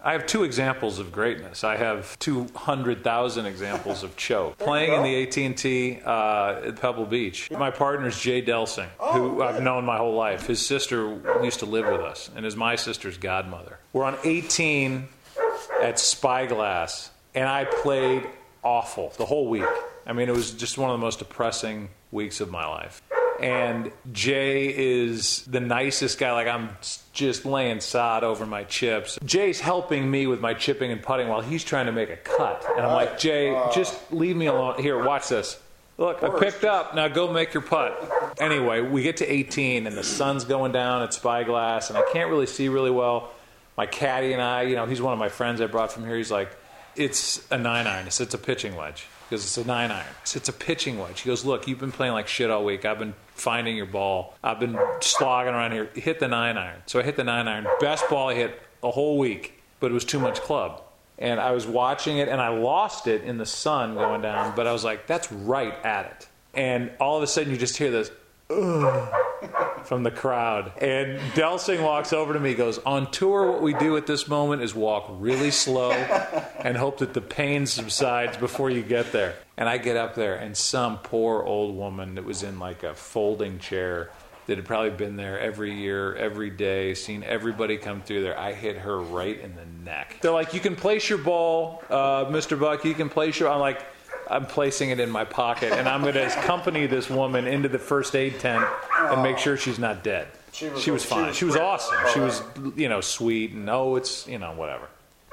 I have 2 examples of greatness. I have 200,000 examples of choke. Playing in the AT&T at Pebble Beach. My partner's Jay Delsing, who I've known my whole life. His sister used to live with us and is my sister's godmother. We're on 18 at Spyglass, and I played awful the whole week. I mean, it was just one of the most depressing weeks of my life. And Jay is the nicest guy. Like, I'm just laying sod over my chips. Jay's helping me with my chipping and putting while he's trying to make a cut. And I'm like, Jay, just leave me alone. Here, watch this. Look, I picked up. Now go make your putt. Anyway, we get to 18, and the sun's going down at Spyglass, and I can't really see really well. My caddy and I, he's one of my friends I brought from here. He's like, it's a 9-iron. I said, it's a pitching wedge. Because it's a 9-iron. I said, it's a pitching wedge. He goes, look, you've been playing like shit all week. I've been finding your ball. I've been slogging around here. Hit the 9-iron. So I hit the 9-iron. Best ball I hit a whole week, but it was too much club. And I was watching it, and I lost it in the sun going down, but I was like, that's right at it. And all of a sudden, you just hear this, ugh, from the crowd. And Delsing walks over to me, goes, on tour, what we do at this moment is walk really slow and hope that the pain subsides before you get there. And I get up there, and some poor old woman that was in like a folding chair that had probably been there every year, every day, seen everybody come through there. I hit her right in the neck. They're like, you can place your ball, Mr. Buck, you can place your... I'm like, I'm placing it in my pocket, and I'm going to accompany this woman into the first aid tent and make sure she's not dead. She was fine. She was awesome. She was, sweet, and it's, whatever.